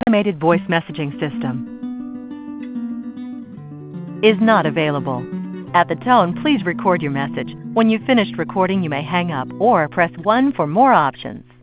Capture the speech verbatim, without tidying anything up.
automated voice messaging system is not available. At the tone, please record your message. When you've finished recording, you may hang up or press one for more options.